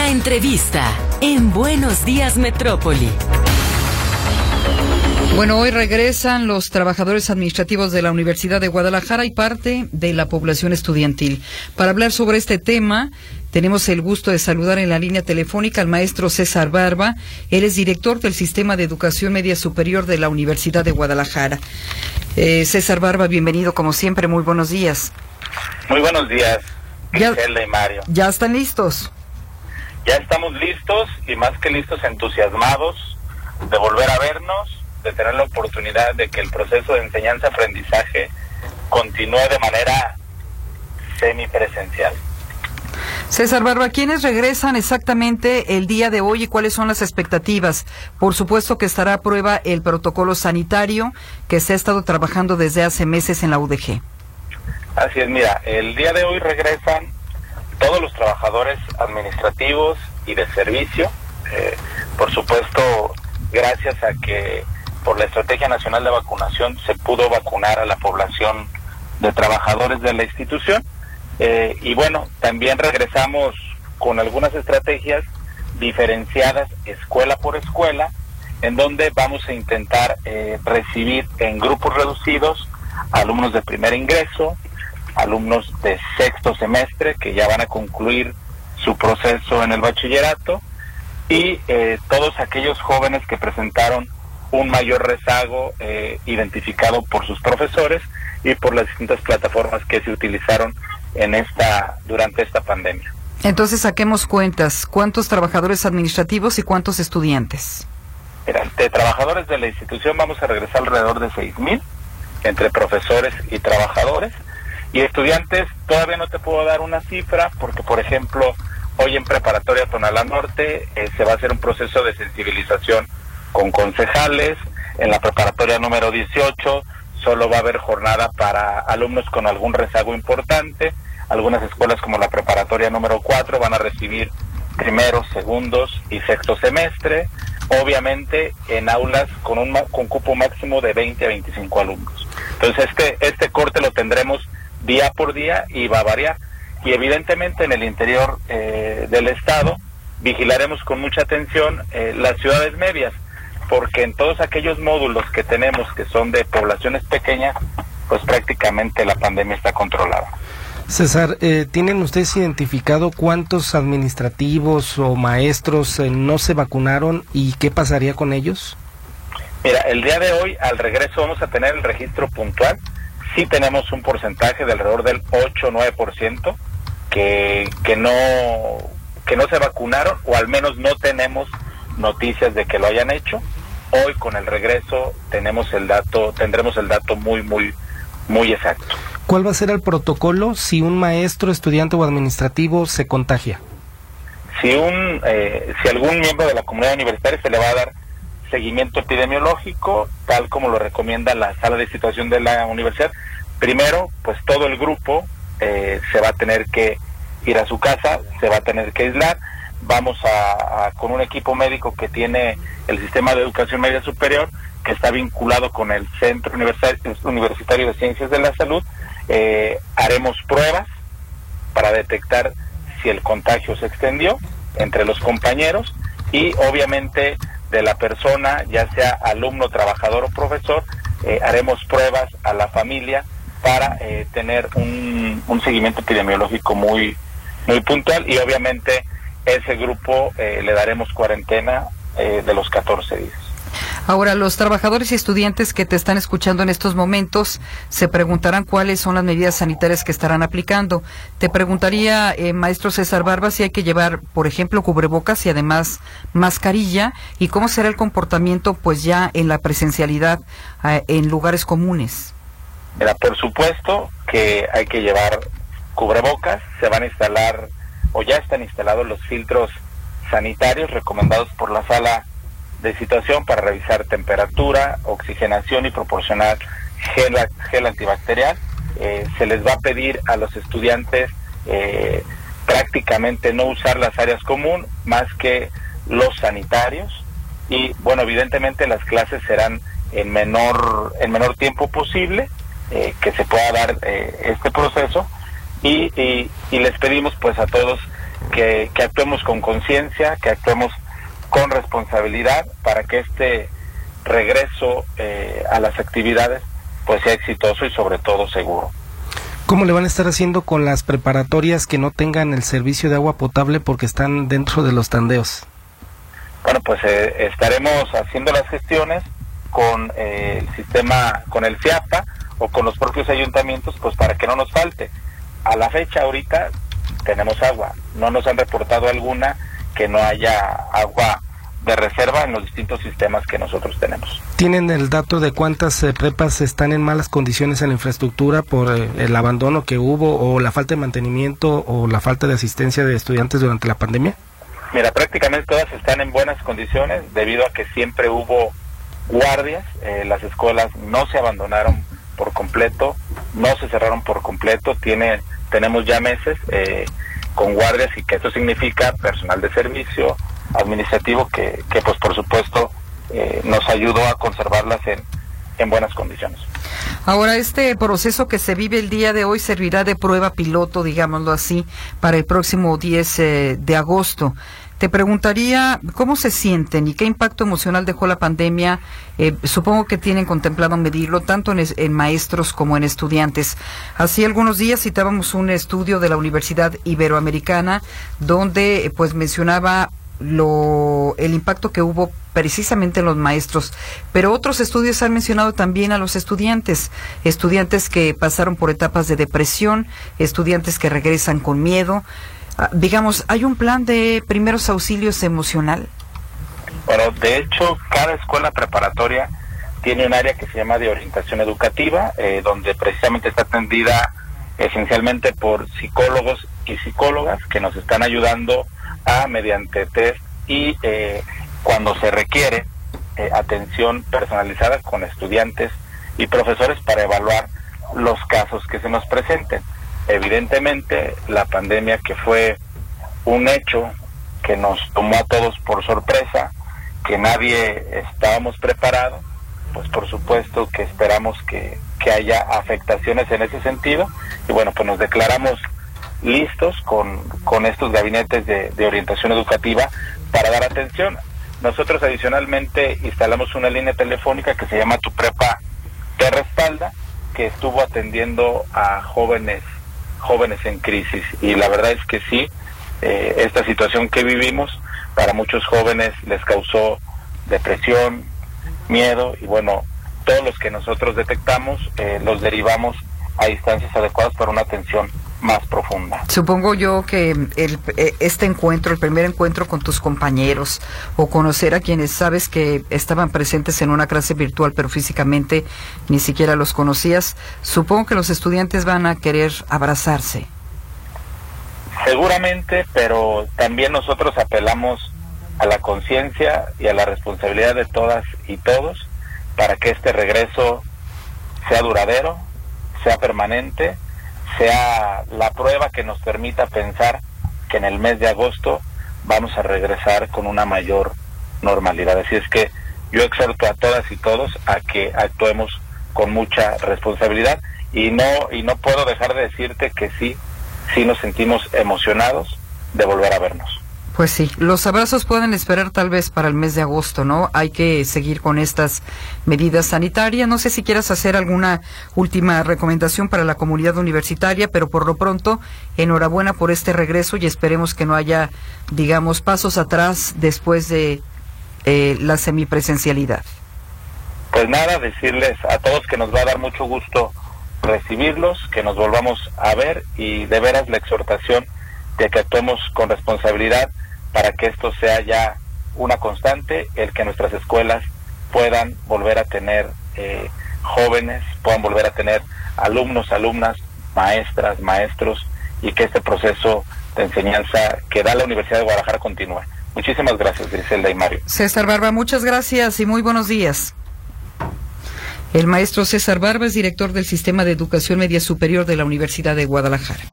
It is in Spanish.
La entrevista en Buenos Días Metrópoli. Bueno, hoy regresan los trabajadores administrativos de la Universidad de Guadalajara y parte de la población estudiantil. Para hablar sobre este tema, tenemos el gusto de saludar en la línea telefónica al maestro César Barba. Él es director del Sistema de Educación Media Superior de la Universidad de Guadalajara. César Barba, bienvenido como siempre, muy buenos días. Muy buenos días, Gisela y Mario. ¿Ya están listos? Ya estamos listos y más que listos, entusiasmados de volver a vernos, de tener la oportunidad de que el proceso de enseñanza-aprendizaje continúe de manera semipresencial. César Barba, ¿quiénes regresan exactamente el día de hoy y cuáles son las expectativas? Por supuesto que estará a prueba el protocolo sanitario que se ha estado trabajando desde hace meses en la UDG. Así es, mira, el día de hoy regresan todos los trabajadores administrativos y de servicio, por supuesto, gracias a que por la Estrategia Nacional de Vacunación se pudo vacunar a la población de trabajadores de la institución. Y bueno, también regresamos con algunas estrategias diferenciadas escuela por escuela, en donde vamos a intentar recibir en grupos reducidos alumnos de primer ingreso, alumnos de sexto semestre que ya van a concluir su proceso en el bachillerato y todos aquellos jóvenes que presentaron un mayor rezago identificado por sus profesores y por las distintas plataformas que se utilizaron durante esta pandemia. Entonces saquemos cuentas, ¿cuántos trabajadores administrativos y cuántos estudiantes? Mira, de trabajadores de la institución vamos a regresar alrededor de 6,000 entre profesores y trabajadores, y estudiantes todavía no te puedo dar una cifra porque, por ejemplo, hoy en Preparatoria Tonalá Norte se va a hacer un proceso de sensibilización con concejales. En la preparatoria número 18 solo va a haber jornada para alumnos con algún rezago importante. Algunas escuelas como la preparatoria número 4 van a recibir primeros, segundos y sexto semestre, obviamente en aulas con cupo máximo de 20 a 25 alumnos. Entonces este corte lo tendremos día por día y va a variar. Y evidentemente en el interior del estado vigilaremos con mucha atención las ciudades medias, porque en todos aquellos módulos que tenemos que son de poblaciones pequeñas, pues prácticamente la pandemia está controlada. César, ¿tienen ustedes identificado cuántos administrativos o maestros no se vacunaron y qué pasaría con ellos? Mira, el día de hoy al regreso vamos a tener el registro puntual. Sí tenemos un porcentaje de alrededor del 8 o 9% que no se vacunaron, o al menos no tenemos noticias de que lo hayan hecho. Hoy con el regreso tendremos el dato muy exacto. ¿Cuál va a ser el protocolo si un maestro, estudiante o administrativo se contagia? Si algún miembro de la comunidad universitaria, se le va a dar seguimiento epidemiológico, tal como lo recomienda la sala de situación de la universidad. Primero, pues todo el grupo se va a tener que ir a su casa, se va a tener que aislar. Vamos con un equipo médico que tiene el Sistema de Educación Media Superior, que está vinculado con el Centro Universitario de Ciencias de la Salud. Haremos pruebas para detectar si el contagio se extendió entre los compañeros, y obviamente de la persona, ya sea alumno, trabajador o profesor, haremos pruebas a la familia para tener un seguimiento epidemiológico muy puntual, y obviamente ese grupo le daremos cuarentena de los 14 días. Ahora, los trabajadores y estudiantes que te están escuchando en estos momentos se preguntarán cuáles son las medidas sanitarias que estarán aplicando. Te preguntaría, maestro César Barba, si hay que llevar, por ejemplo, cubrebocas y además mascarilla, y cómo será el comportamiento pues ya en la presencialidad en lugares comunes. Mira, por supuesto que hay que llevar cubrebocas. Se van a instalar o ya están instalados los filtros sanitarios recomendados por la sala de situación para revisar temperatura, oxigenación y proporcionar gel antibacterial. Se les va a pedir a los estudiantes prácticamente no usar las áreas comunes más que los sanitarios, y bueno, evidentemente las clases serán en menor tiempo posible, que se pueda dar este proceso, y les pedimos pues a todos que actuemos con conciencia, que actuemos con responsabilidad para que este regreso a las actividades pues sea exitoso y sobre todo seguro. ¿Cómo le van a estar haciendo con las preparatorias que no tengan el servicio de agua potable porque están dentro de los tandeos? Bueno, pues estaremos haciendo las gestiones con el sistema, con el CIAPA o con los propios ayuntamientos, pues para que no nos falte. A la fecha ahorita tenemos agua, no nos han reportado alguna que no haya agua de reserva en los distintos sistemas que nosotros tenemos. ¿Tienen el dato de cuántas prepas están en malas condiciones en la infraestructura por el abandono que hubo o la falta de mantenimiento o la falta de asistencia de estudiantes durante la pandemia? Mira, prácticamente todas están en buenas condiciones debido a que siempre hubo guardias, las escuelas no se abandonaron por completo, no se cerraron por completo, tenemos ya meses con guardias y que esto significa personal de servicio administrativo que pues por supuesto nos ayudó a conservarlas en buenas condiciones. Ahora, este proceso que se vive el día de hoy servirá de prueba piloto, digámoslo así, para el próximo 10 de agosto. Te preguntaría cómo se sienten y qué impacto emocional dejó la pandemia. Supongo que tienen contemplado medirlo tanto en maestros como en estudiantes. Hace algunos días citábamos un estudio de la Universidad Iberoamericana donde pues mencionaba el impacto que hubo precisamente en los maestros, pero otros estudios han mencionado también a los estudiantes que pasaron por etapas de depresión, estudiantes que regresan con miedo. Digamos, ¿hay un plan de primeros auxilios emocional? Bueno, de hecho, cada escuela preparatoria tiene un área que se llama de orientación educativa, donde precisamente está atendida esencialmente por psicólogos y psicólogas que nos están ayudando mediante test y cuando se requiere atención personalizada con estudiantes y profesores para evaluar los casos que se nos presenten. Evidentemente, la pandemia, que fue un hecho que nos tomó a todos por sorpresa, que nadie estábamos preparados, pues por supuesto que esperamos que haya afectaciones en ese sentido, y bueno, pues nos declaramos listos con estos gabinetes de orientación educativa para dar atención. Nosotros adicionalmente instalamos una línea telefónica que se llama Tu Prepa Te Respalda, que estuvo atendiendo a jóvenes en crisis, y la verdad es que sí, esta situación que vivimos para muchos jóvenes les causó depresión, miedo, y bueno, todos los que nosotros detectamos los derivamos a instancias adecuadas para una atención más profunda. Supongo yo que este encuentro, el primer encuentro con tus compañeros o conocer a quienes sabes que estaban presentes en una clase virtual pero físicamente ni siquiera los conocías, supongo que los estudiantes van a querer abrazarse. Seguramente, pero también nosotros apelamos a la conciencia y a la responsabilidad de todas y todos para que este regreso sea duradero, sea permanente, sea la prueba que nos permita pensar que en el mes de agosto vamos a regresar con una mayor normalidad. Así es que yo exhorto a todas y todos a que actuemos con mucha responsabilidad y no puedo dejar de decirte que sí nos sentimos emocionados de volver a vernos. Pues sí, los abrazos pueden esperar tal vez para el mes de agosto, ¿no? Hay que seguir con estas medidas sanitarias. No sé si quieras hacer alguna última recomendación para la comunidad universitaria, pero por lo pronto, enhorabuena por este regreso y esperemos que no haya, digamos, pasos atrás después de la semipresencialidad. Pues nada, decirles a todos que nos va a dar mucho gusto recibirlos, que nos volvamos a ver y de veras la exhortación de que actuemos con responsabilidad para que esto sea ya una constante, el que nuestras escuelas puedan volver a tener jóvenes, puedan volver a tener alumnos, alumnas, maestras, maestros, y que este proceso de enseñanza que da la Universidad de Guadalajara continúe. Muchísimas gracias, Griselda y Mario. César Barba, muchas gracias y muy buenos días. El maestro César Barba es director del Sistema de Educación Media Superior de la Universidad de Guadalajara.